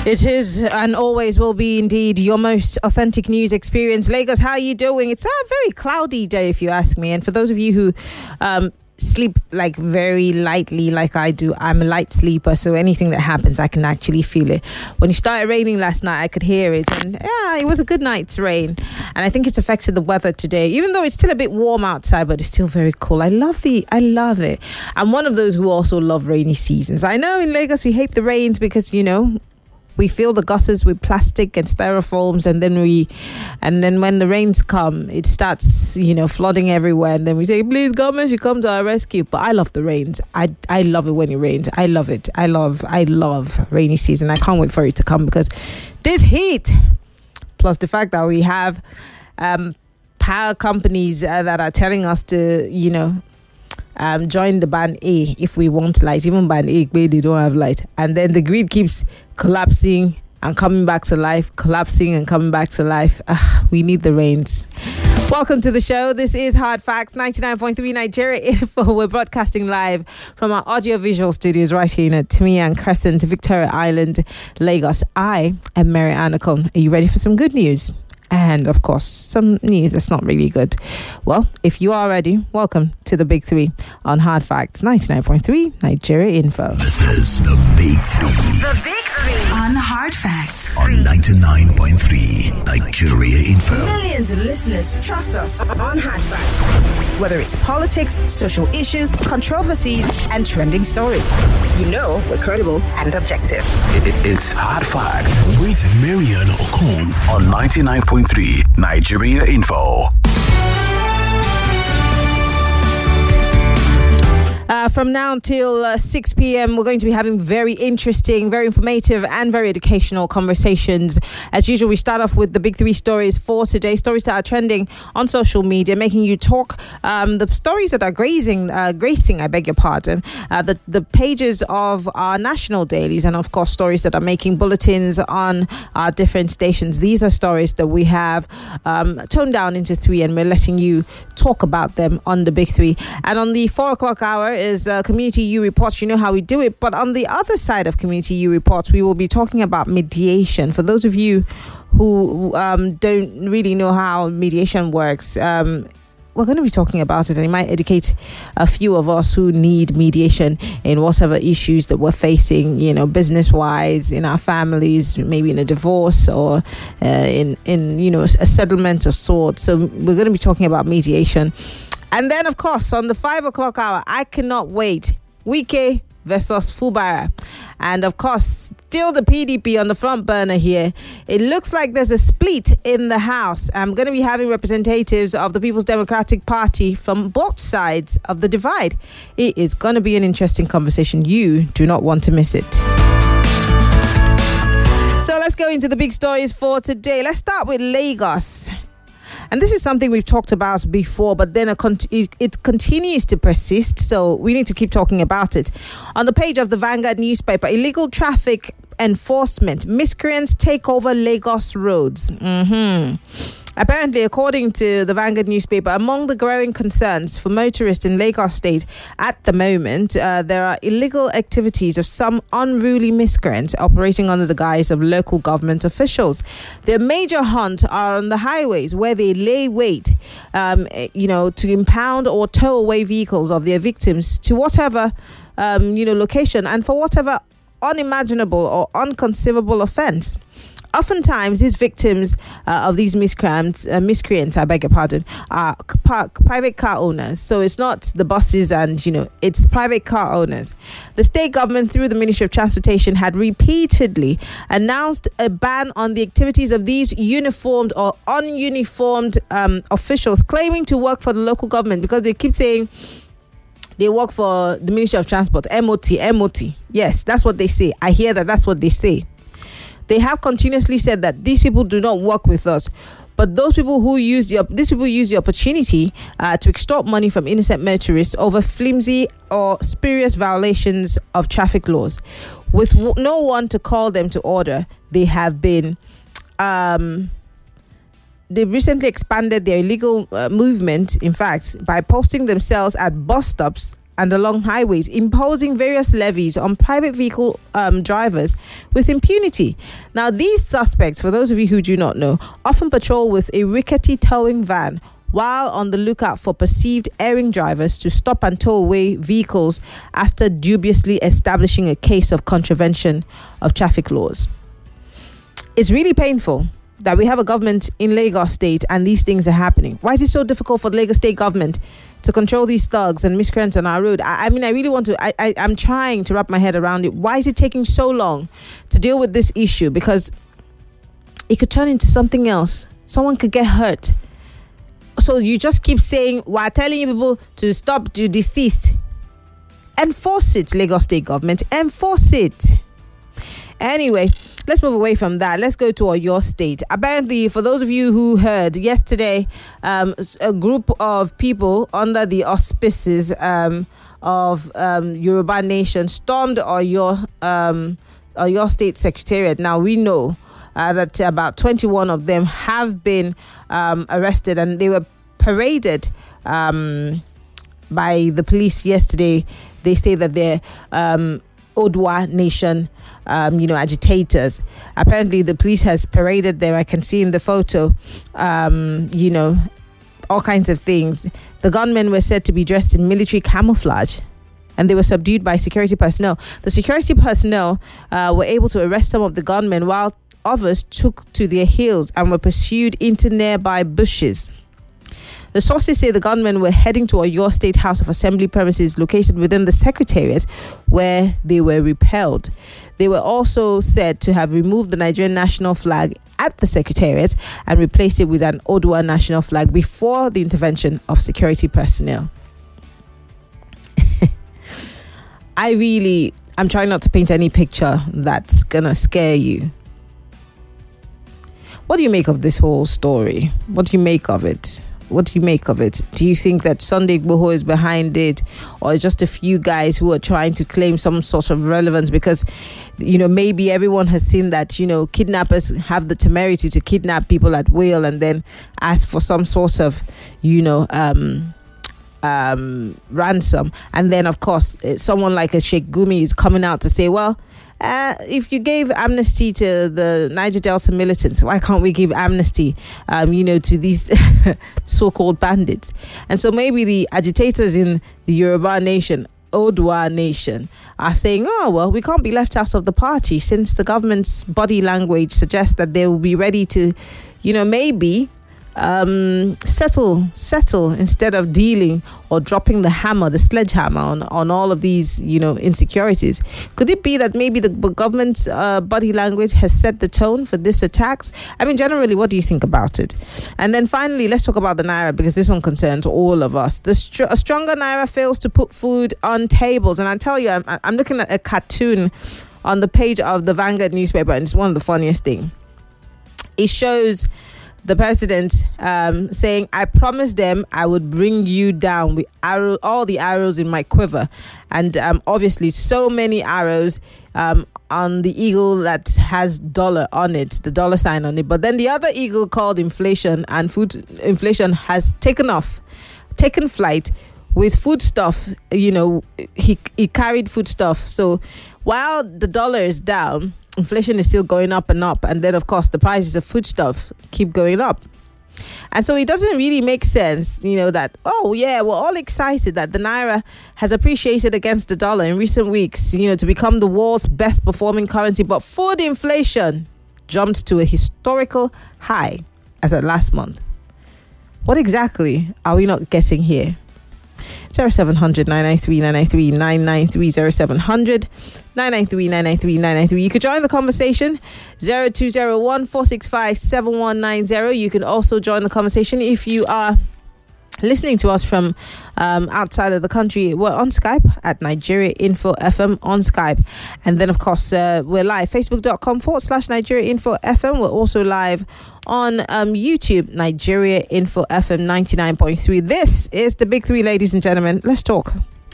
It is and always will be indeed your most authentic news experience. Lagos, how are you doing? It's a very cloudy day if you ask me. And for those of you who sleep like very lightly like I do, I'm a light sleeper, so anything that happens I can actually feel it. When it started raining last night I could hear it, and yeah, it was a good night's rain, and I think it's affected the weather today, even though it's still a bit warm outside, but it's still very cool. I love it. I'm one of those who also love rainy seasons. I know in Lagos we hate the rains because, you know, we fill the gutters with plastic and styrofoams, and then when the rains come, it starts, you know, flooding everywhere. And then we say, please, government should come to our rescue. But I love the rains. I love it when it rains. I love it. I love rainy season. I can't wait for it to come because this heat, plus the fact that we have power companies that are telling us to, you know, join the band A if we want light. Even band A, they don't have light, and then the grid keeps collapsing and coming back to life, collapsing and coming back to life. We need the rains. Welcome to the show. This is Hard Facts, 99.3 Nigeria Info. We're broadcasting live from our audiovisual studios right here in Timian Crescent, Victoria Island, Lagos. I am Mary Anacon. Are you ready for some good news? And of course, some news that's not really good. Well, if you are ready, welcome to the Big Three on Hard Facts 99.3 Nigeria Info. This is the Big Three. The Big Three on Hard Facts on 99.3 Nigeria Info. Millions of listeners trust us on Hard Facts. Whether it's politics, social issues, controversies, and trending stories, you know we're credible and objective. It's Hard Facts with Marian Okon on 99.3 Nigeria Info. From now until 6 p.m, we're going to be having very interesting, very informative, and very educational conversations. As usual, we start off with the big three stories for today. Stories that are trending on social media, making you talk. The stories that are gracing, I beg your pardon, the pages of our national dailies, and of course, stories that are making bulletins on our different stations. These are stories that we have toned down into three, and we're letting you talk about them on the big three. And on the 4 o'clock hour is Community U Reports. You know how we do it. But on the other side of Community U Reports, we will be talking about mediation. For those of you who don't really know how mediation works, we're going to be talking about it, and it might educate a few of us who need mediation in whatever issues that we're facing, you know, business-wise, in our families, maybe in a divorce or in you know, a settlement of sorts. So we're going to be talking about mediation. And then, of course, on the 5 o'clock hour, I cannot wait. Wike versus Fubara. And, of course, still the PDP on the front burner here. It looks like there's a split in the House. I'm going to be having representatives of the People's Democratic Party from both sides of the divide. It is going to be an interesting conversation. You do not want to miss it. So let's go into the big stories for today. Let's start with Lagos. And this is something we've talked about before, but then it continues to persist. So we need to keep talking about it. On the page of the Vanguard newspaper, illegal traffic enforcement. Miscreants take over Lagos roads. Apparently, according to the Vanguard newspaper, among the growing concerns for motorists in Lagos State at the moment, there are illegal activities of some unruly miscreants operating under the guise of local government officials. Their major hunt are on the highways where they lay wait, to impound or tow away vehicles of their victims to whatever, location, and for whatever unimaginable or unconceivable offense. Oftentimes, these victims of these miscreants, I beg your pardon, are private car owners. So it's not the buses and, it's private car owners. The state government, through the Ministry of Transportation, had repeatedly announced a ban on the activities of these uniformed or ununiformed officials claiming to work for the local government, because they keep saying they work for the Ministry of Transport, MOT. Yes, that's what they say. I hear that that's what they say. They have continuously said that these people do not work with us, but these people use the opportunity to extort money from innocent motorists over flimsy or spurious violations of traffic laws. With no one to call them to order, they have been. They've recently expanded their illegal movement, in fact, by posting themselves at bus stops and along highways, imposing various levies on private vehicle drivers with impunity. Now, these suspects, for those of you who do not know, often patrol with a rickety towing van while on the lookout for perceived erring drivers to stop and tow away vehicles after dubiously establishing a case of contravention of traffic laws. It's really painful that we have a government in Lagos State and these things are happening. Why is it so difficult for the Lagos State government to control these thugs and miscreants on our road? I mean, I really want to, I'm trying to wrap my head around it. Why is it taking so long to deal with this issue? Because it could turn into something else. Someone could get hurt. So you just keep saying, we're telling you people to stop, to desist. Enforce it, Lagos State government. Enforce it. Anyway, let's move away from that. Let's go to Oyo State. Apparently, for those of you who heard yesterday, a group of people under the auspices of Yoruba Nation stormed Oyo State Secretariat. Now, we know that about 21 of them have been arrested, and they were paraded by the police yesterday. They say that they're Odua Nation agitators. Apparently the police has paraded them. I can see in the photo all kinds of things. The gunmen were said to be dressed in military camouflage, and they were subdued by security personnel. The security personnel were able to arrest some of the gunmen, while others took to their heels and were pursued into nearby bushes. The sources say the gunmen were heading to Oyo State House of Assembly premises located within the Secretariat, where they were repelled. They were also said to have removed the Nigerian national flag at the Secretariat and replaced it with an Odua national flag before the intervention of security personnel. I'm trying not to paint any picture that's gonna scare you. What do you make of this whole story? What do you make of it? What do you make of it? Do you think that Sunday Igboho is behind it, or just a few guys who are trying to claim some sort of relevance? Because, maybe everyone has seen that, kidnappers have the temerity to kidnap people at will and then ask for some sort of, ransom. And then, of course, someone like a Sheikh Gumi is coming out to say, well, if you gave amnesty to the Niger Delta militants, why can't we give amnesty, to these so-called bandits? And so maybe the agitators in the Yoruba Nation, Odua Nation, are saying, oh, well, we can't be left out of the party, since the government's body language suggests that they will be ready to, maybe settle instead of dealing or dropping the hammer, the sledgehammer on all of these insecurities. Could it be that maybe the government's body language has set the tone for this attacks? I mean, generally, what do you think about it? And then finally, let's talk about the Naira, because this one concerns all of us. A stronger Naira fails to put food on tables. And I tell you, I'm looking at a cartoon on the page of the Vanguard newspaper, and it's one of the funniest things. It shows the president saying, I promised them I would bring you down with all the arrows in my quiver. And obviously so many arrows on the eagle that has dollar on it, the dollar sign on it. But then the other eagle, called inflation, and food inflation, has taken flight with foodstuff. He carried foodstuff. So while the dollar is down, inflation is still going up and up, and then of course the prices of foodstuff keep going up. And so it doesn't really make sense, that, oh yeah, we're all excited that the Naira has appreciated against the dollar in recent weeks, to become the world's best performing currency, but food inflation jumped to a historical high as of last month. What exactly are we not getting here? 0700 993 993 993 0700 993 993 993. You could join the conversation 0201 465 7190. You can also join the conversation if you are listening to us from outside of the country. We're on Skype at Nigeria Info FM on Skype, and then of course we're live facebook.com/Nigeria Info FM. We're also live on YouTube, Nigeria Info FM 99.3. This is the Big Three, ladies and gentlemen. Let's talk.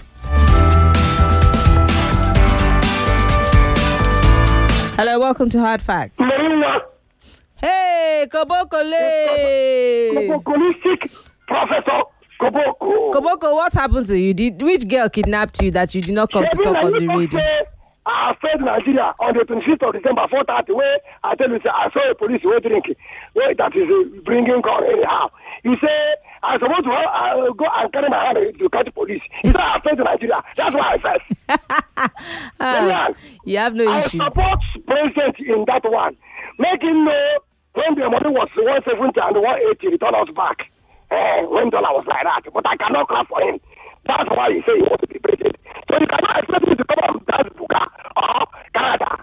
Hello, welcome to Hard Facts. Hey, Kobokole! Kobokolistic Professor Koboko, what happened to you? Which girl kidnapped you that you did not come to talk on the radio? I fled Nigeria on the 26th of December, 4:30. Where I tell you, I saw a police drinking. Where that is bringing car anyhow. You say I'm supposed to go and carry my hand to catch police. You say I fled Nigeria. That's why I said. You have no issues. I support president in that one. Make him know when the money was 170 and 180, return us back. When dollar was like that, but I cannot clap for him. That's why he say he wants to be president. So you cannot expect him to come up with Buga or Canada,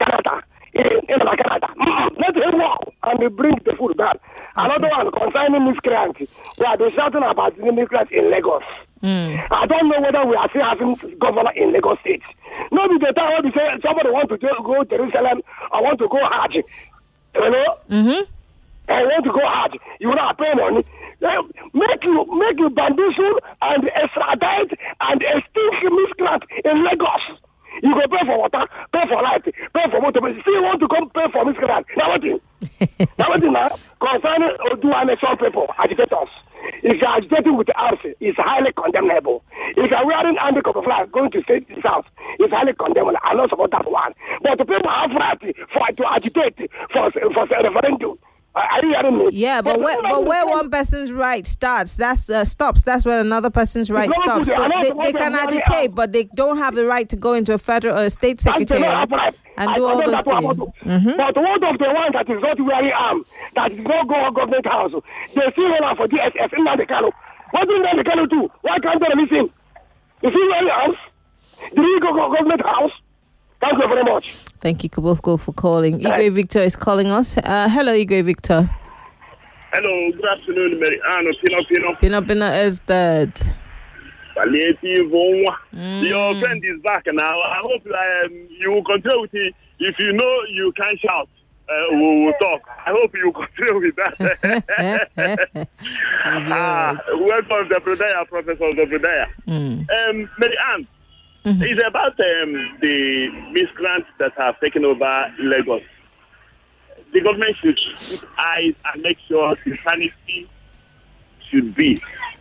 Canada. Let him walk and bring the food back. Another one concerning miscreants. We are shouting about the miscreants in Lagos. I don't know whether we are still having governor in Lagos State. Maybe the time when we say somebody want to go to Jerusalem or want to go Hajj, you know? And want to go Hajj, you will not pay money. Make you bamboozle and extradite and extinct miscreant in Lagos. You go pay for water, pay for light, pay for motor, but still want to come pay for miscreant. Now what thing? Now concerning Odu and some people, agitators. If you are agitating with the arms, it's highly condemnable. If you are wearing anti-cover flag going to state the south, it's highly condemnable. I know about that one. But the people have right to agitate for a referendum. Are you hearing me? Yeah, but where one person's right starts, that's stops. That's where another person's right stops. So they can agitate, but they don't have the right to go into a federal or state secretariat and do all those things. But one of the ones that is not wearing arms, that is not go to government house, they still run for DSS in Nandekano. What did Nandekano do? Why can't they release him? Is he wearing arms? Did he go to government house? Thank you very much. Thank you, Koboko, for calling. Igwe Victor is calling us. Hello, Igwe Victor. Hello, good afternoon, Mary Ann. Pino is dead. Your friend is back now. I hope you will continue with it. If you know you can shout, we will talk. I hope you continue with that. Welcome, Professor Zebediah. Mary Ann. It's about the miscreants that have taken over Lagos. The government should put eyes and make sure the sanity should be.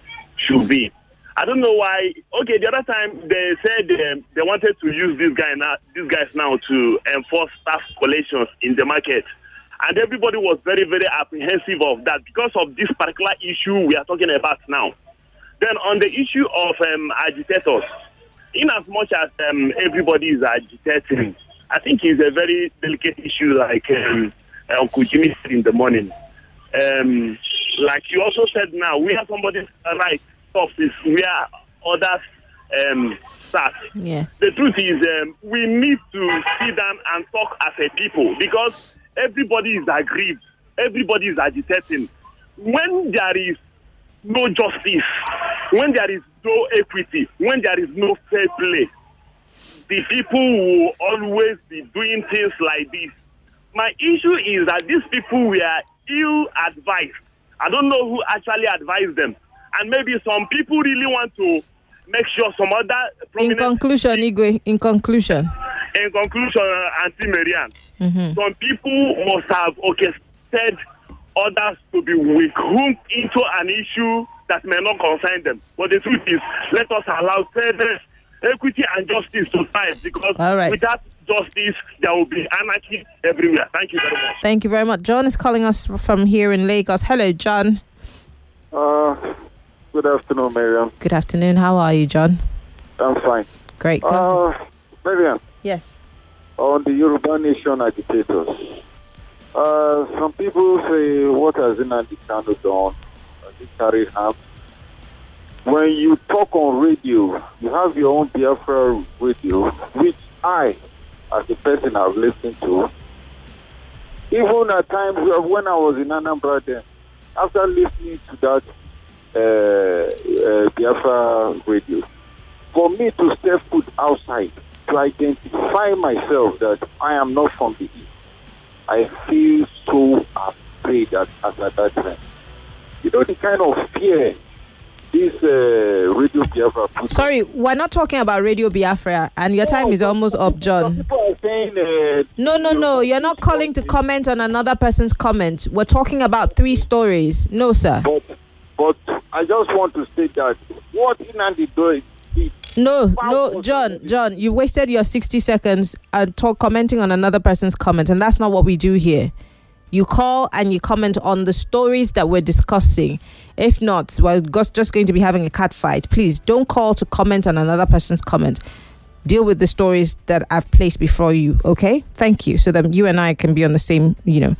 I don't know why. Okay, the other time they said they wanted to use these guys now to enforce tax collections in the market. And everybody was very, very apprehensive of that because of this particular issue we are talking about now. Then on the issue of agitators, in as much as everybody is agitating, I think it's a very delicate issue, like Uncle Jimmy said in the morning. Like you also said now, we have somebody's right stuff is where others start. Yes. The truth is we need to sit down and talk as a people because everybody is aggrieved. Everybody is agitating. When there is no justice, when there is no equity, when there is no fair play, the people will always be doing things like this. My issue is that these people were ill-advised. I don't know who actually advised them. And maybe some people really want to make sure some other prominent... In conclusion, Auntie Marianne, some people must have orchestrated others to be hooked into an issue that may not concern them. But the truth is, let us allow fairness, equity, and justice to thrive because without justice, there will be anarchy everywhere. Thank you very much. Thank you very much. John is calling us from here in Lagos. Hello, John. Good afternoon, Mariam. Good afternoon. How are you, John? I'm fine. Great. Mariam. Yes. On the Yoruba Nation agitators, some people say, what has Nnamdi Kanu done? He carried arms. When you talk on radio, you have your own Biafra radio, which I, as a person, have listened to. Even at times when I was in Anambra then, after listening to that Biafra radio, for me to step foot outside, to identify myself that I am not from the East, I feel so afraid at that time. You know the kind of fear this Radio Biafra put. Sorry, we're not talking about Radio Biafra, and your time is almost up, John. People are saying, No. You're not calling to comment on another person's comment. We're talking about 3 stories. No, sir. But I just want to state that what Nnamdi did. No, John, you wasted your 60 seconds commenting on another person's comment, and that's not what we do here. You call and you comment on the stories that we're discussing. If not, we're just going to be having a cat fight. Please don't call to comment on another person's comment. Deal with the stories that I've placed before you, okay? Thank you. So that you and I can be on the same, in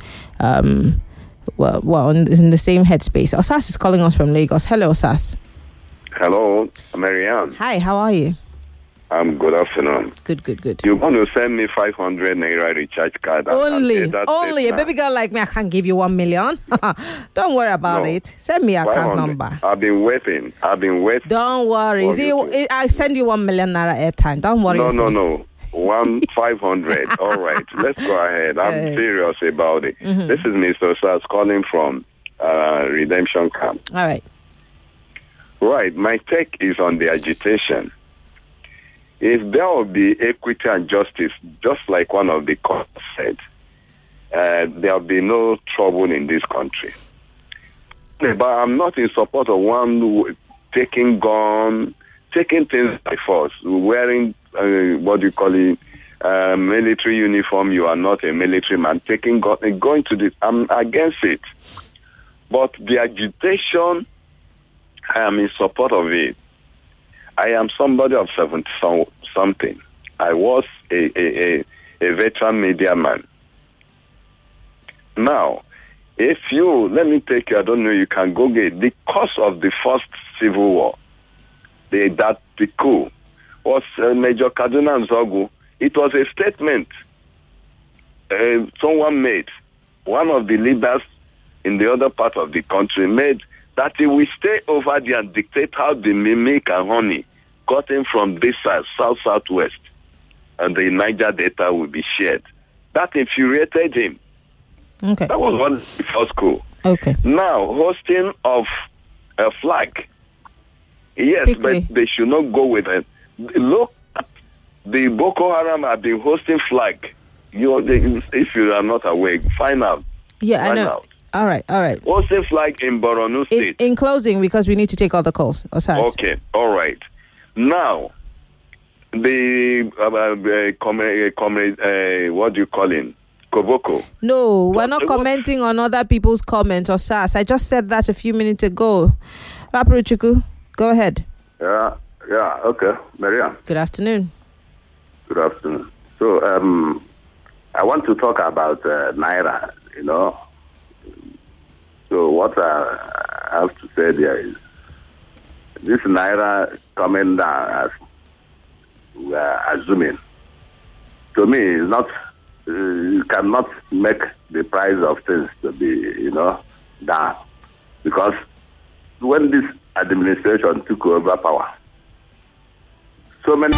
the same headspace. Osas is calling us from Lagos. Hello, Osas. Hello, Marianne. Hi, how are you? I'm good afternoon. Good. You want to send me 500 Naira recharge card? Only. A baby girl like me, I can't give you 1 million. Don't worry about it. Send me account number. I've been waiting. Don't worry. I send you 1 million Naira airtime. Don't worry. No. 500. All right. Let's go ahead. I'm serious about it. Mm-hmm. This is Mr. Sars calling from Redemption Camp. All right. Right. My take is on the agitation. If there will be equity and justice, just like one of the courts said, there will be no trouble in this country. But I'm not in support of one taking things by force, wearing military uniform. You are not a military man. Going to this, I'm against it. But the agitation, I am in support of it. I am somebody of 70-something. I was a veteran media man. Now, let me take you, I don't know, you can go get the cause of the first civil war, the coup, was Major Kaduna Nzogu. It was a statement someone made, one of the leaders in the other part of the country made, that he will stay over there and dictate how the milk and honey gotten from this side, southwest, and the Niger Delta will be shared. That infuriated him. Okay. That was one of the first coup. Okay. Now, hosting of a flag. Yes, Quickly. But they should not go with it. Look, the Boko Haram have been hosting flag. If you are not aware, find out. Yeah, find I know. Out. All right. Hosting flag in Borno State. In closing, because we need to take all the calls. Osas. Okay, all right. Now, the what do you call him? Koboko. No, we're not commenting on other people's comments, Osas. I just said that a few minutes ago. Raparuchuku, go ahead. Yeah, okay. Maria. Good afternoon. Good afternoon. So, I want to talk about Naira, So what I have to say there is, this Naira coming down, as we are assuming, to me, is not, you cannot make the price of things to be, down. Because when this administration took over power, so many...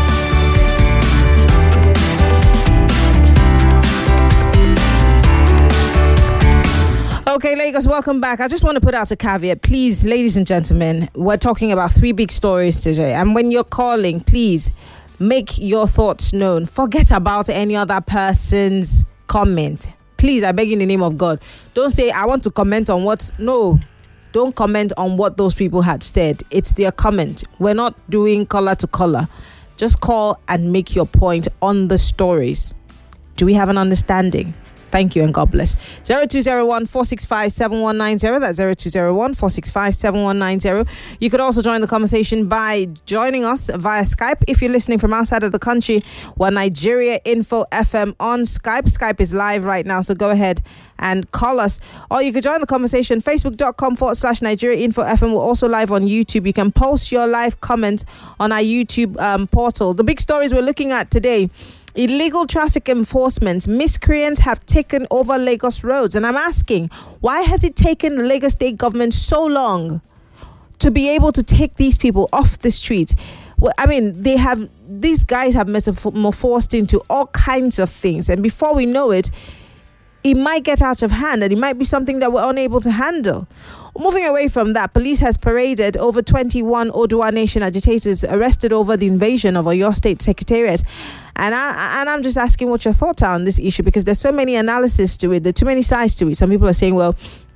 Okay, Lagos, welcome back. I just want to put out a caveat. Please, ladies and gentlemen, we're talking about 3 big stories today. And when you're calling, please make your thoughts known. Forget about any other person's comment. Please, I beg in the name of God. Don't say, I want to comment on what... No, don't comment on what those people had said. It's their comment. We're not doing color to color. Just call and make your point on the stories. Do we have an understanding? Thank you and God bless. 0201-465-7190. That's 0201-465-7190. You could also join the conversation by joining us via Skype. If you're listening from outside of the country, we're Nigeria Info FM on Skype. Skype is live right now, so go ahead and call us. Or you could join the conversation, facebook.com/Nigeria Info FM. We're also live on YouTube. You can post your live comments on our YouTube portal. The big stories we're looking at today: illegal traffic enforcement. Miscreants have taken over Lagos roads. And I'm asking, why has it taken the Lagos state government so long to be able to take these people off the streets? Well, I mean, these guys have metamorphosed into all kinds of things. And before we know it, it might get out of hand and it might be something that we're unable to handle. Moving away from that, police has paraded over 21 Oduwa Nation agitators arrested over the invasion of Oyo State Secretariat. And I'm just asking what your thoughts are on this issue, because there's so many analysis to it. There are too many sides to it. Some people are saying, well,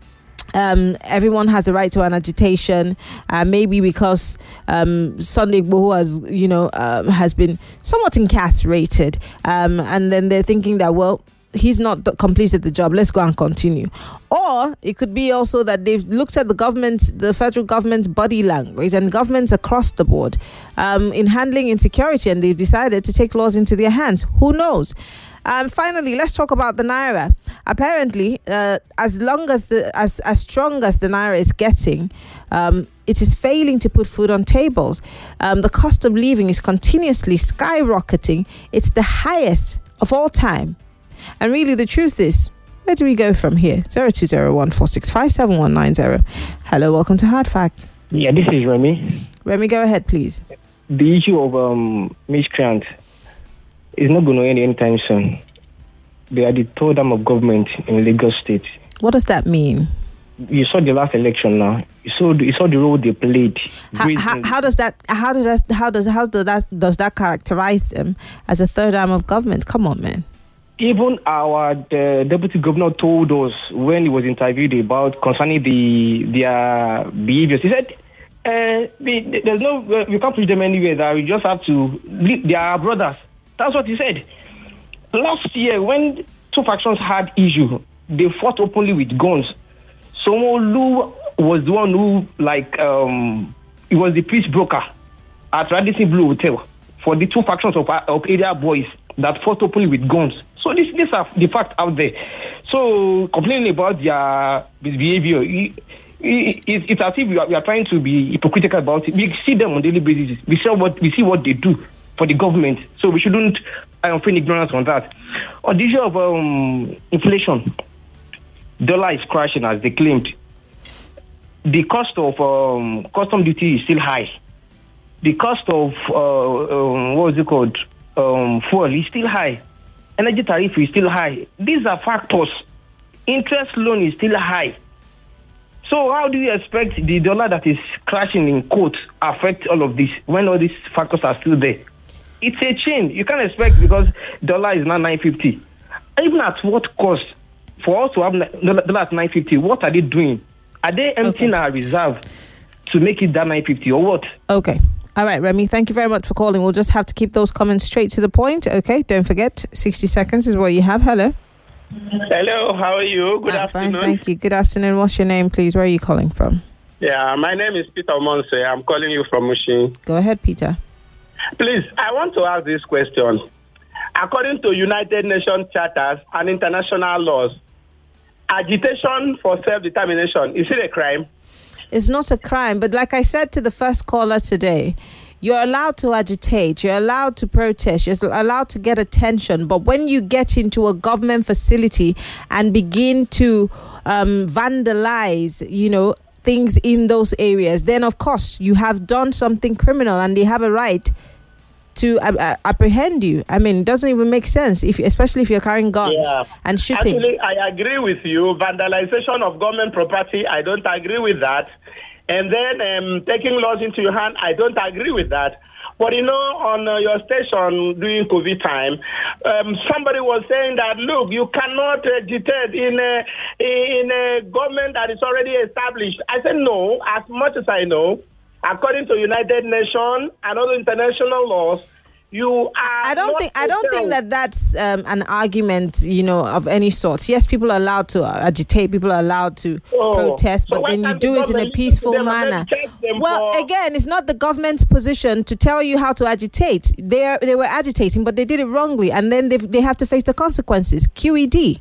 Everyone has a right to an agitation, maybe because Sunday Igboho has been somewhat incarcerated, and then they're thinking that, well, he's not completed the job, let's go and continue. Or it could be also that they've looked at the federal government's body language and governments across the board in handling insecurity, and they've decided to take laws into their hands. Who knows? Finally, let's talk about the Naira. Apparently, as strong as the Naira is getting, it is failing to put food on tables. The cost of living is continuously skyrocketing. It's the highest of all time. And really, the truth is, where do we go from here? 020146579190. Hello, welcome to Hard Facts. Yeah, this is Remy. Remy, go ahead, please. The issue of miscreant is not going to end anytime soon. They are the third arm of government in Lagos State. What does that mean? You saw the last election now. You saw the role they played. How does that characterize them as a third arm of government? Come on, man. Even the deputy governor told us when he was interviewed about concerning their behaviors. He said, "There's no, you can't push them anywhere. That we just have to. They are brothers." That's what he said. Last year, when two factions had issue, they fought openly with guns. Sanwo-Olu was the one who, he was the peace broker at Radisson Blue Hotel for the two factions of area boys that fought openly with guns. So these are the facts out there. So complaining about their behavior, it's as if we are trying to be hypocritical about it. We see them on a daily basis. We see what they do for the government. So we shouldn't feign ignorance on that. On the issue of inflation, dollar is crashing as they claimed. The cost of custom duty is still high. The cost of fuel is still high. Energy tariff is still high. These are factors. Interest loan is still high. So how do you expect the dollar that is crashing in quote affect all of this when all these factors are still there? It's a chain. You can't expect because dollar is now 950. Even at what cost for us to have dollar at 950? What are they doing? Are they emptying our reserve to make it that 950 or what? Okay. All right, Remy, thank you very much for calling. We'll just have to keep those comments straight to the point. Okay, don't forget, 60 seconds is what you have. Hello. Hello, how are you? Good afternoon. Fine, thank you. Good afternoon. What's your name, please? Where are you calling from? Yeah, my name is Peter Monse. I'm calling you from Mushin. Go ahead, Peter. Please, I want to ask this question. According to United Nations charters and international laws, agitation for self-determination, is it a crime? It's not a crime, but like I said to the first caller today, you're allowed to agitate, you're allowed to protest, you're allowed to get attention. But when you get into a government facility and begin to vandalize, things in those areas, then of course you have done something criminal and they have a right to apprehend you. I mean, it doesn't even make sense, especially if you're carrying guns and shooting. Actually, I agree with you. Vandalization of government property, I don't agree with that. And then taking laws into your hand, I don't agree with that. But on your station during COVID time, somebody was saying that, look, you cannot agitate in a government that is already established. I said no. As much as I know, according to United Nations and other international laws, you are. I don't think that that's an argument, of any sort. Yes, people are allowed to agitate, people are allowed to protest, but then you do it in a peaceful manner. Well, again, it's not the government's position to tell you how to agitate. They were agitating, but they did it wrongly, and then they have to face the consequences. QED.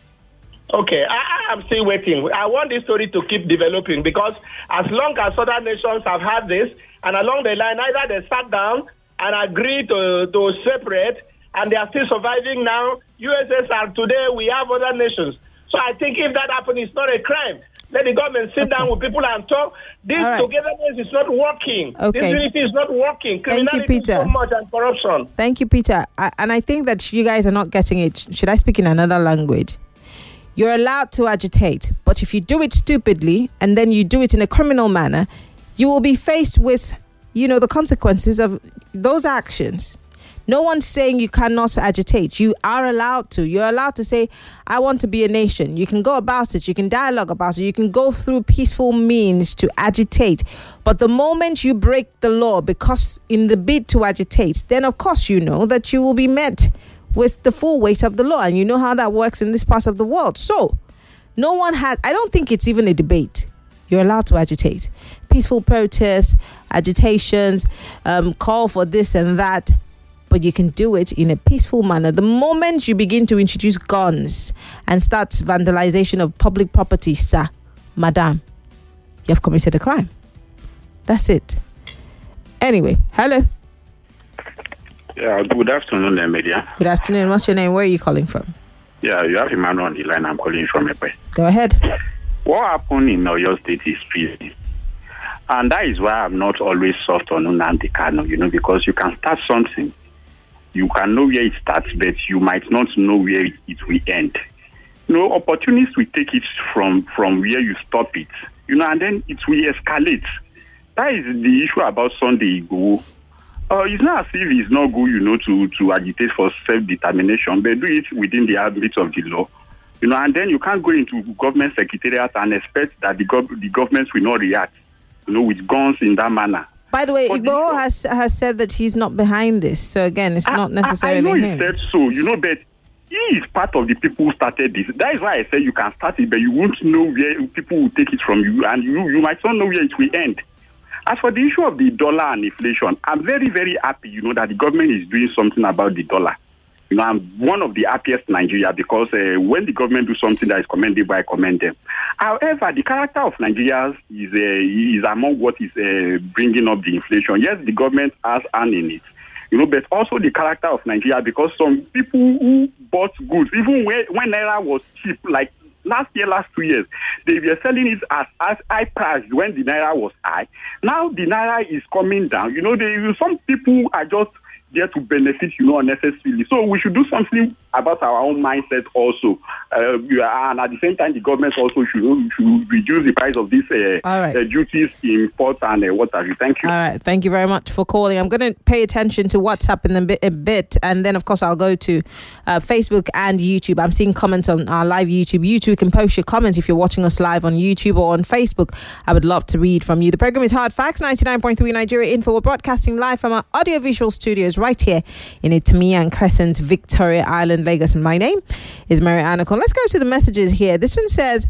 Okay, I am still waiting. I want this story to keep developing because as long as other nations have had this, and along the line, either they sat down and agreed to separate, and they are still surviving now. USSR today, we have other nations. So I think if that happens, it's not a crime. Let the government sit down with people and talk. This togetherness is not working. Okay. This unity is not working. Criminality is so much and corruption. Thank you, Peter. And I think that you guys are not getting it. Should I speak in another language? You're allowed to agitate, but if you do it stupidly and then you do it in a criminal manner, you will be faced with, the consequences of those actions. No one's saying you cannot agitate. You are allowed to. You're allowed to say, I want to be a nation. You can go about it. You can dialogue about it. You can go through peaceful means to agitate. But the moment you break the law because in the bid to agitate, then of course you know that you will be met with the full weight of the law. And you know how that works in this part of the world. So no one had, I don't think it's even a debate. You're allowed to agitate. Peaceful protests, agitations, call for this and that. But you can do it in a peaceful manner. The moment you begin to introduce guns and start vandalization of public property, sir, madam, you have committed a crime. That's it. Anyway, hello. Yeah, good afternoon, Media. Good afternoon. What's your name? Where are you calling from? Yeah, you have Emmanuel on the line. I'm calling from Epe. Go ahead. What happened in Oyo State is prison. And that is why I'm not always soft on Nnamdi Kanu, because you can start something. You can know where it starts, but you might not know where it will end. Opportunists will take it from where you stop it, and then it will escalate. That is the issue about Sunday Igboho. It's not as if it's not good, to agitate for self-determination, but do it within the ambit of the law. And then you can't go into government secretariat and expect that the government will not react, with guns in that manner. By the way, Igboho has said that he's not behind this. So again, it's not necessarily I know him. He said so, but he is part of the people who started this. That is why I said you can start it, but you won't know where people will take it from you, and you might not know where it will end. As for the issue of the dollar and inflation, I'm very, very happy, that the government is doing something about the dollar. I'm one of the happiest in Nigeria because when the government do something that is commendable, I commend them. However, the character of Nigeria is among what is bringing up the inflation. Yes, the government has hand in it, but also the character of Nigeria, because some people who bought goods, even when Naira was cheap, like last 2 years, they were selling it as high price when the Naira was high. Now the Naira is coming down. Some people are just there to benefit, unnecessarily. So we should do something about our own mindset also. And at the same time, the government also should reduce the price of these duties, imports, and what have you. Thank you. All right. Thank you very much for calling. I'm going to pay attention to WhatsApp in a bit. And then, of course, I'll go to Facebook and YouTube. I'm seeing comments on our live YouTube. You too can post your comments if you're watching us live on YouTube or on Facebook. I would love to read from you. The program is Hard Facts, 99.3 Nigeria Info. We're broadcasting live from our audiovisual studios right here in Itamiya and Crescent, Victoria Island, Lagos. And my name is Marianne Okon. Let's go to the messages here. This one says,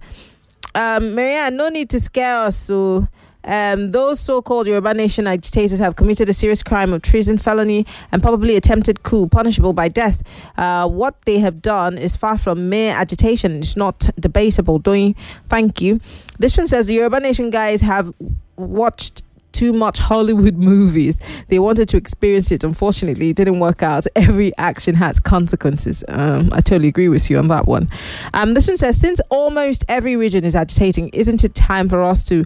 Marianne, no need to scare us. So those so-called Yoruba Nation agitators have committed a serious crime of treason, felony, and probably attempted coup, punishable by death. What they have done is far from mere agitation. It's not debatable. Thank you. This one says the Yoruba Nation guys have watched too much Hollywood movies. They wanted to experience it. Unfortunately, it didn't work out. Every action has consequences. I totally agree with you on that one. This one says, since almost every region is agitating, isn't it time for us to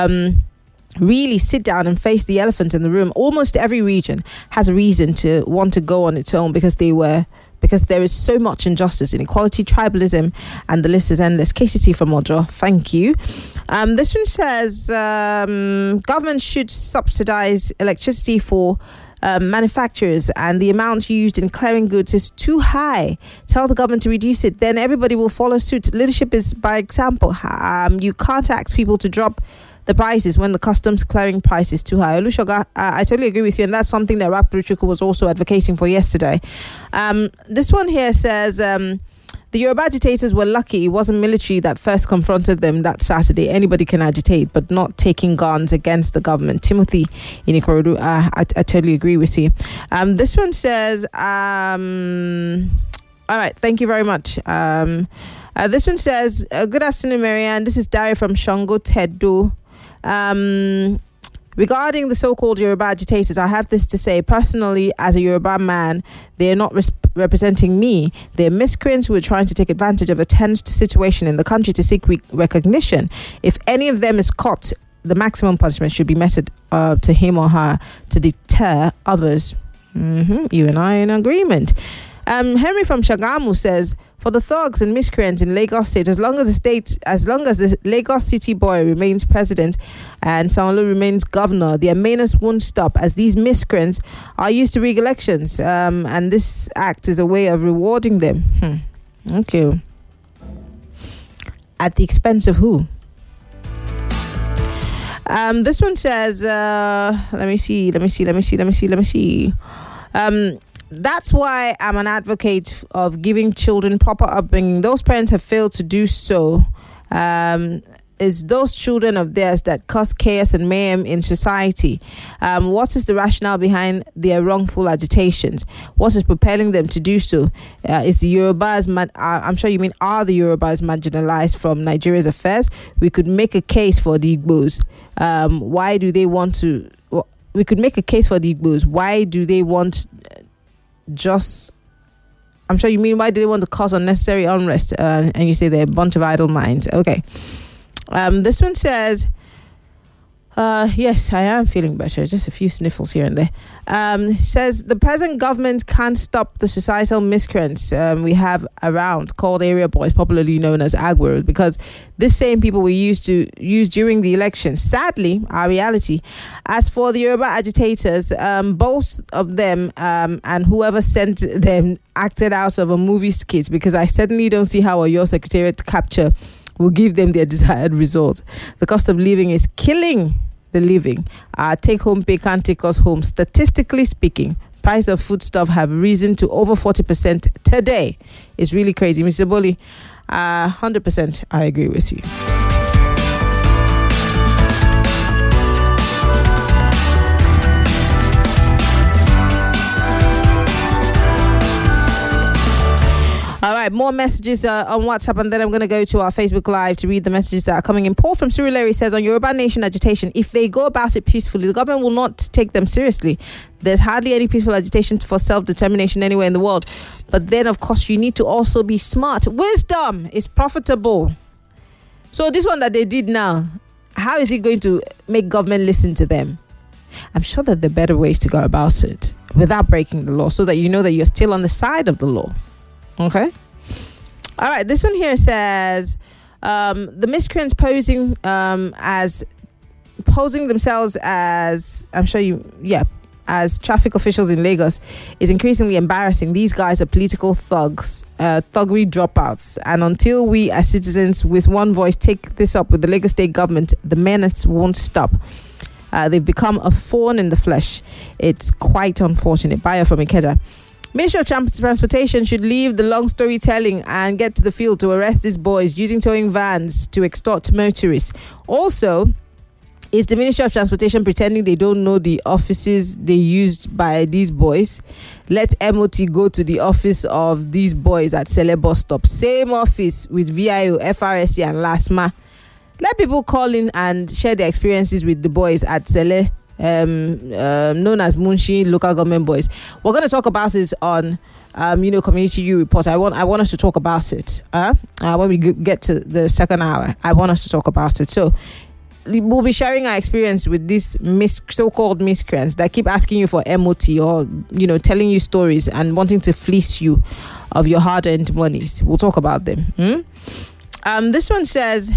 really sit down and face the elephant in the room? Almost every region has a reason to want to go on its own because there is so much injustice, inequality, tribalism, and the list is endless. KCC from Ojo, thank you. This one says, government should subsidize electricity for manufacturers, and the amount used in clearing goods is too high. Tell the government to reduce it, then everybody will follow suit. Leadership is by example. You can't ask people to drop the prices when the customs clearing price is too high. Olusoga, I totally agree with you, and that's something that Rapuruchuku was also advocating for yesterday. This one here says, the Yoruba agitators were lucky it wasn't military that first confronted them that Saturday. Anybody can agitate, but not taking guns against the government. Timothy in Ikorodu, I totally agree with you. This one says, all right, thank you very much. This one says, good afternoon, Marianne. This is Dari from Shango Tedo. Regarding the so-called Yoruba agitators, I have this to say. Personally, as a Yoruba man, they are not representing me. They're miscreants who are trying to take advantage of a tense situation in the country to seek recognition. If any of them is caught, the maximum punishment should be meted to him or her to deter others. You and I are in agreement. Henry from Shagamu says, for the thugs and miscreants in Lagos State, as long as the Lagos City boy remains president and Sanwo-Olu remains governor, their menace won't stop, as these miscreants are used to rig elections, and this act is a way of rewarding them. Okay. At the expense of who? This one says, let me see. That's why I'm an advocate of giving children proper upbringing. Those parents have failed to do so. Is those children of theirs that cause chaos and mayhem in society. What is the rationale behind their wrongful agitations? What is propelling them to do so? Is the Yorubas, I'm sure you mean, are the Yorubas marginalized from Nigeria's affairs? We could make a case for the Igbos. Why do they want to... We could make a case for the Igbos. Why do they want... I'm sure you mean, why do they want to cause unnecessary unrest? And you say they're a bunch of idle minds. Okay. This one says, yes, I am feeling better. Just a few sniffles here and there. Says the present government can't stop the societal miscreants we have around, called area boys, popularly known as Agweros, because this same people we used to use during the election. Sadly, our reality. As for the Yoruba agitators, both of them and whoever sent them acted out of a movie skit, because I certainly don't see how a Your Secretariat capture will give them their desired result. The cost of living is killing the living. Our take-home pay can't take us home. Statistically speaking, price of foodstuff have risen to over 40% today. It's really crazy. Mr. Boli, 100% I agree with you. All right, more messages on WhatsApp, and then I'm going to go to our Facebook Live to read the messages that are coming in. Paul from Surulere says, on Yoruba Nation agitation, if they go about it peacefully, the government will not take them seriously. There's hardly any peaceful agitation for self-determination anywhere in the world. But then, of course, you need to also be smart. Wisdom is profitable. So this one that they did now, how is it going to make government listen to them? I'm sure that there are better ways to go about it without breaking the law, so that you know that you're still on the side of the law. Okay. All right. This one here says the miscreants posing themselves as, I'm sure as traffic officials in Lagos is increasingly embarrassing. These guys are political thugs, thuggery dropouts. And until we as citizens with one voice take this up with the Lagos state government, the menace won't stop. They've become a thorn in the flesh. It's quite unfortunate. Bayo from Ikeja. Ministry of Transportation should leave the long storytelling and get to the field to arrest these boys using towing vans to extort motorists. Also, is the Ministry of Transportation pretending they don't know the offices they used by these boys? Let MOT go to the office of these boys at Sele bus stop. Same office with VIO, FRSC and LASMA. Let people call in and share their experiences with the boys at Sele, known as Munshi local government boys. We're going to talk about it on Community U Report. I want us to talk about it when we get to the second hour. I want us to talk about it. So we'll be sharing our experience with these so-called miscreants that keep asking you for MOT or telling you stories and wanting to fleece you of your hard-earned monies. We'll talk about them. This one says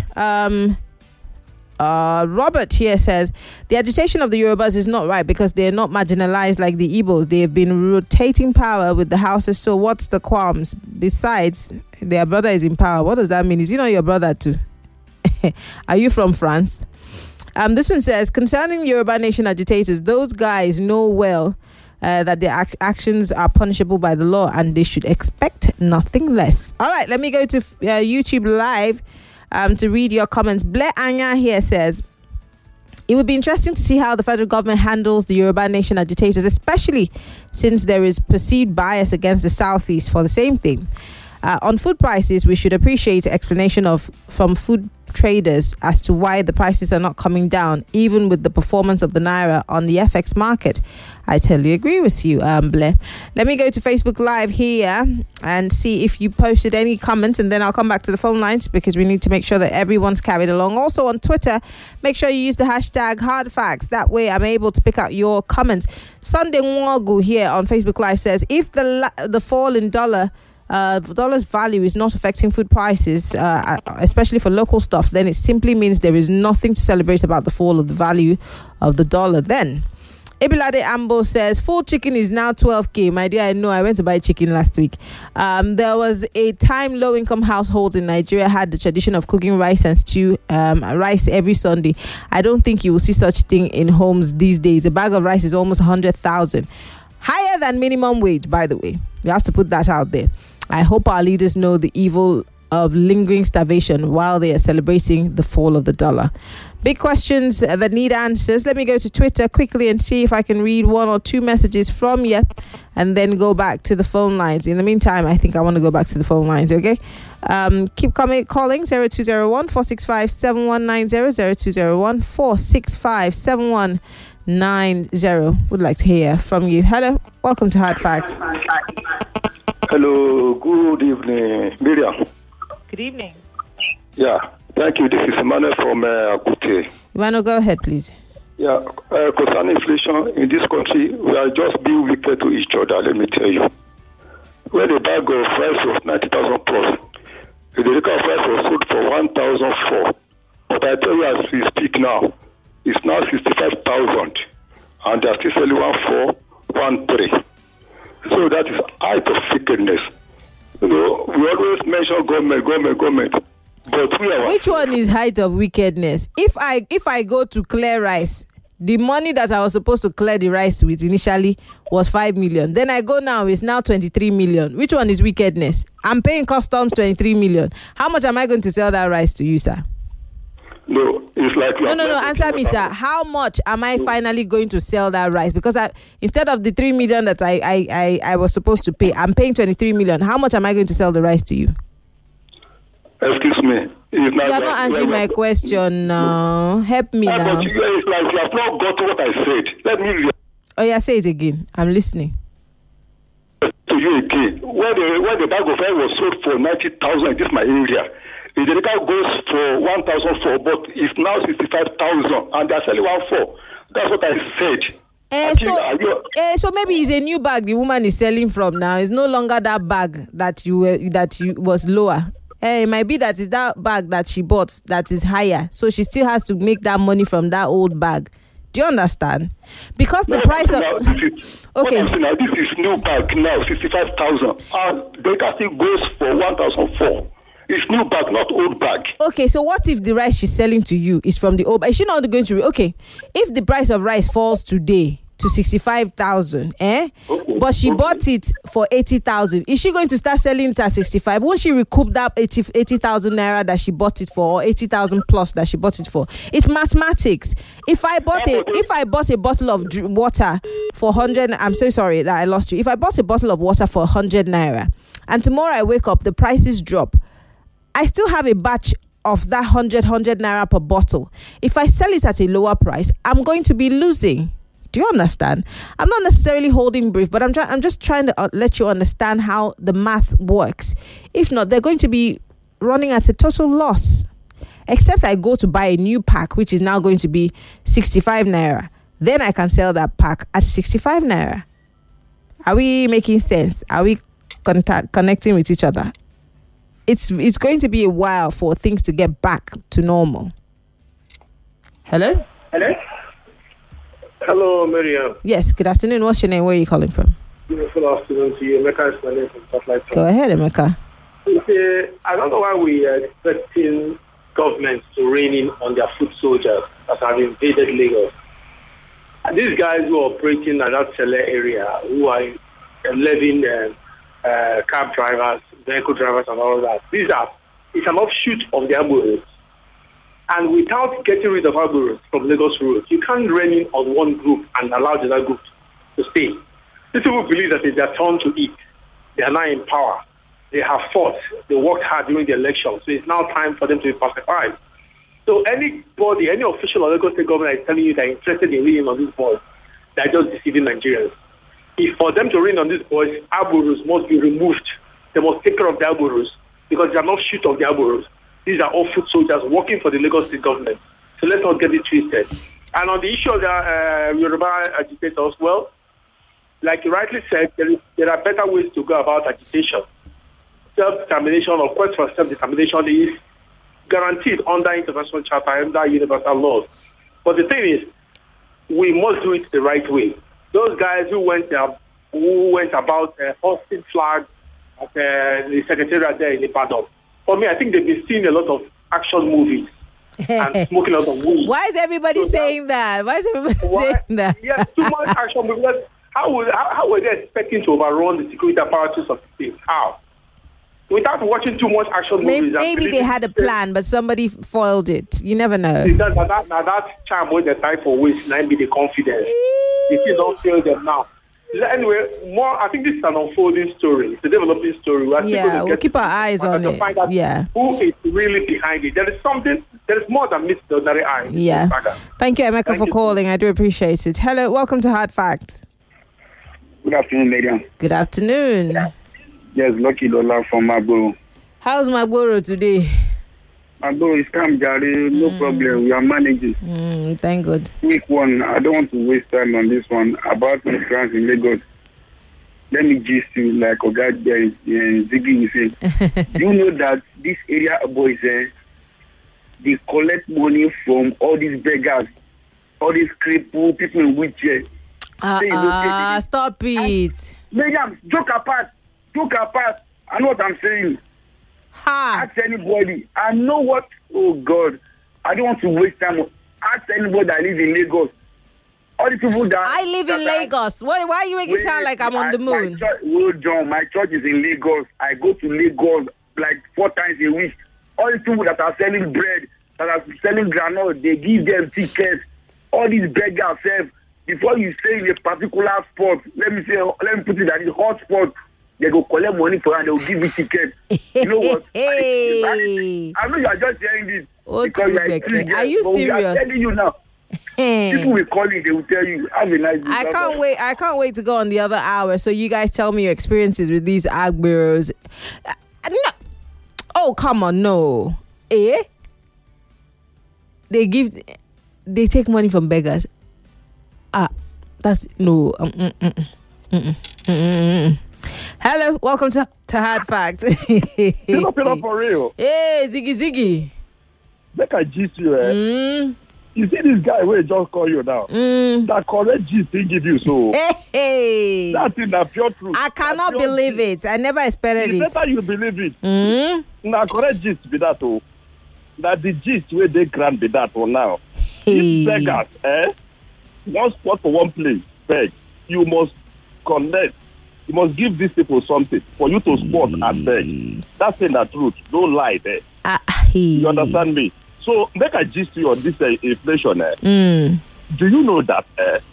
Robert here says the agitation of the Yorubas is not right because they're not marginalized like the Igbos. They have been rotating power with the houses, so what's the qualms? Besides, their brother is in power. What does that mean? Is he not your brother too? Are you from France? This one says, concerning Yoruba Nation agitators, those guys know well that their actions are punishable by the law and they should expect nothing less. All right, let me go to YouTube Live to read your comments. Blair Anya here says, it would be interesting to see how the federal government handles the Yoruba Nation agitators, especially since there is perceived bias against the Southeast for the same thing. On food prices, we should appreciate explanation from food traders as to why the prices are not coming down, even with the performance of the Naira on the FX market. I totally agree with you, Blair. Let me go to Facebook Live here and see if you posted any comments, and then I'll come back to the phone lines because we need to make sure that everyone's carried along. Also on Twitter, make sure you use the hashtag HardFacts. That way I'm able to pick out your comments. Sunday Nwagu here on Facebook Live says, if the fall in dollar's value is not affecting food prices, especially for local stuff, then it simply means there is nothing to celebrate about the fall of the value of the dollar then. Ebilade Ambo says, full chicken is now 12k. My dear, I know, I went to buy chicken last week. There was a time low-income households in Nigeria had the tradition of cooking rice and stew, rice every Sunday. I don't think you will see such thing in homes these days. A bag of rice is almost 100,000. Higher than minimum wage, by the way. We have to put that out there. I hope our leaders know the evil of lingering starvation while they are celebrating the fall of the dollar. Big questions that need answers. Let me go to Twitter quickly and see if I can read one or two messages from you and then go back to the phone lines. In the meantime, I think I want to go back to the phone lines, okay? Keep calling 0201 465 7190 0201 465 7190. Would like to hear from you. Hello, welcome to Hard Facts. Hello, good evening, Miriam. Good evening. Yeah, thank you. This is Emmanuel from Akute. Emmanuel, go ahead, please. Yeah, concerning inflation in this country, we are just being wicked to each other, let me tell you. When the bag of rice was 90,000 plus, the liquor price was sold for 1,004. But I tell you, as we speak now, it's now 65,000. And they are still selling 1,413. So that is height of wickedness. You know, we always mention government. But which one is height of wickedness? If I go to clear rice, the money that I was supposed to clear the rice with initially was 5 million. Then I go now, it's now 23 million. Which one is wickedness? I'm paying customs 23 million. How much am I going to sell that rice to you, sir? No, it's like... No, answer me, sir. How much am I finally going to sell that rice? Because instead of the 3 million that I was supposed to pay, I'm paying 23 million. How much am I going to sell the rice to you? Excuse me. You are not answering my question now. Help me now. But it's like you have not got what I said. Let me... Oh, yeah, say it again. I'm listening. To you again. When the bag of rice was sold for 90,000 in this my area, the Delica goes for 1,004, but it's now 65,000, and they're selling 1,400. That's what I said. So maybe it's a new bag the woman is selling from now. It's no longer that bag that you was lower. It might be that it's that bag that she bought that is higher. So she still has to make that money from that old bag. Do you understand? Because the price of... Okay. Now, this is new bag now, 65,000. And Delica still goes for 1,004. It's new bag, not old bag. Okay, so what if the rice she's selling to you is from the old bag? Is she not going to... Okay, if the price of rice falls today to 65,000, but she bought it for 80,000, is she going to start selling it at 65? Won't she recoup that 80,000 naira that she bought it for, or 80,000 plus that she bought it for? It's mathematics. If I bought a bottle of water for 100, I'm so sorry that I lost you. If I bought a bottle of water for 100 naira, and tomorrow I wake up, the prices drop, I still have a batch of that 100 naira per bottle. If I sell it at a lower price, I'm going to be losing. Do you understand? I'm not necessarily holding brief, but I'm just trying to let you understand how the math works. If not, they're going to be running at a total loss. Except I go to buy a new pack, which is now going to be 65 naira. Then I can sell that pack at 65 naira. Are we making sense? Are we connecting with each other? It's going to be a while for things to get back to normal. Hello? Hello, Miriam. Yes, good afternoon. What's your name? Where are you calling from? Good afternoon to you. Emeka is my name from Spotlight. Go ahead, Emeka. I don't know why we are expecting governments to rein in on their foot soldiers that have invaded Lagos. And these guys who are operating at that Sele area, who are levying cab drivers, vehicle drivers and all that. It's an offshoot of the Abu roads. And without getting rid of Abu roads from Lagos roads, you can't rein in on one group and allow the other group to stay. These people believe that it's their turn to eat. They are now in power. They have fought. They worked hard during the election. So it's now time for them to be pacified. So anybody, any official or local state government is telling you they're interested in reading on these boys, they're just deceiving Nigerians. If for them to reign on these boys, arboros must be removed. They must take care of the arboros because they are not shoot of the arboros. These are all foot soldiers working for the Lagos state government. So let's not get it twisted. And on the issue of the Yoruba agitators, well, like you rightly said, there are better ways to go about agitation. Self-determination or quest for self-determination is guaranteed under international charter, under universal laws. But the thing is, we must do it the right way. Those guys who went about hosting flags at the secretariat there in Ibadan, for me, I think they've been seeing a lot of action movies and smoking a lot of weed. Why is everybody saying that? Why is everybody saying that? Yeah, too much action movies. How were they expecting to overrun the security apparatus of the state? How? Without watching too much action movies. Maybe they had a plan, but somebody foiled it. You never know. That charm when they tie for waste, now be the confidence. They still don't fail them now. Anyway, I think this is an unfolding story. It's a developing story. We'll keep our eyes on it. Find out who is really behind it. There is more than meets the ordinary eye. Yeah. Thank you, Emeka, for calling. I do appreciate it. Hello, welcome to Hard Facts. Good afternoon, Mariam. Good afternoon. Yeah. Yes, Lucky Lola from Magboro. How's Magboro today? Magboro is calm, Jari. No problem. We are managing. Thank God. Quick one. I don't want to waste time on this one. About migrants in Lagos. Let me gist you like Oga Ziggy is saying. Do you know that this area boys, they collect money from all these beggars, all these crippled people in wheelchairs. Stop it. Mariam, joke apart. I know what I'm saying. Ask anybody. I know what. Oh God, I don't want to waste time. Ask anybody that lives in Lagos. All the people that I live in Lagos. Why are you making it sound like I'm on the moon? My church is in Lagos. I go to Lagos like 4 times a week. All the people that are selling bread, that are selling granola, they give them tickets. All these beggars serve. Before you say in a particular spot, let me put it that it's hot spot. They go collect money for you and they will give you tickets. You know what? I know you are just hearing this. Are you serious? I'm telling you now. People will call you, they will tell you, have a nice day. I can't wait to go on the other hour. So you guys tell me your experiences with these ag bureaus. No. Oh, come on, no. They take money from beggars. That's no. Hello, welcome to Hard Facts. Pick up for real. Hey, Ziggy. Make I gist you, You see this guy where just call you now. That correct gist he give you so. Hey. That's in the pure truth. I cannot believe it. I never expected it. It's better you believe it. Now correct gist be that oh. That the gist where they grant be that oh now. These beggars, one spot for one place, beg. You must connect. You must give these people something for you to spot and beg. That's in the truth. Don't lie there. You understand me? So make a gist you on this inflation. Do you know that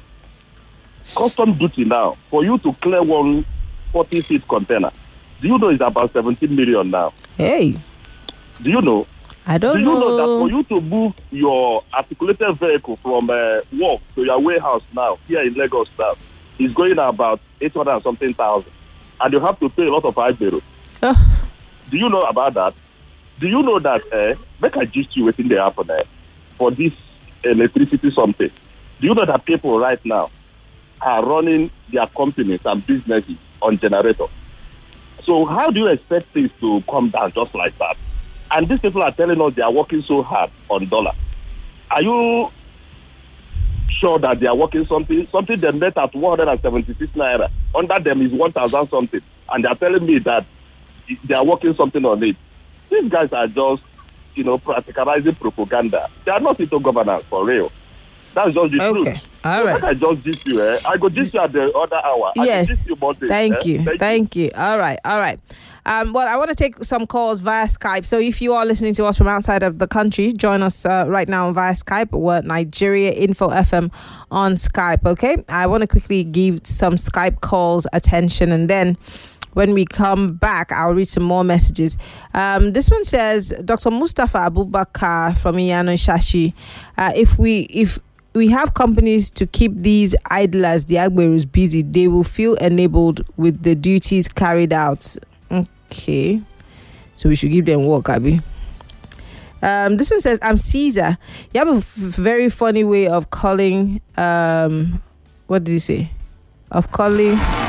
custom duty now for you to clear one 40-feet container? Do you know it's about 17 million now? Hey. Do you know? I don't know. Do you know that for you to move your articulated vehicle from work to your warehouse now, here in Lagos now, is going about 800 and something thousand. And you have to pay a lot of IBERO. Do you know about that? Do you know that, make a gist you within the happen for this electricity something? Do you know that people right now are running their companies and businesses on generator? So how do you expect things to come down just like that? And these people are telling us they are working so hard on dollar. Are you sure that they are working something they met at 176 naira? Under them is 1,000 something. And they are telling me that they are working something on it. These guys are just, practicalizing propaganda. They are not into governance for real. That's just the truth. All right. I just gist you. I go gist you at the other hour. Yes. Thank you. All right. Well, I want to take some calls via Skype. So if you are listening to us from outside of the country, join us right now via Skype. We're Nigeria Info FM on Skype, okay? I want to quickly give some Skype calls attention, and then When we come back, I'll read some more messages. This one says, Dr. Mustafa Abubakar from Iyano Shashi, if we have companies to keep these idlers, the Agberos, busy, they will feel enabled with the duties carried out. Okay. So we should give them work, Abby. This one says, I'm Caesar. You have a very funny way of calling, what did you say? Of calling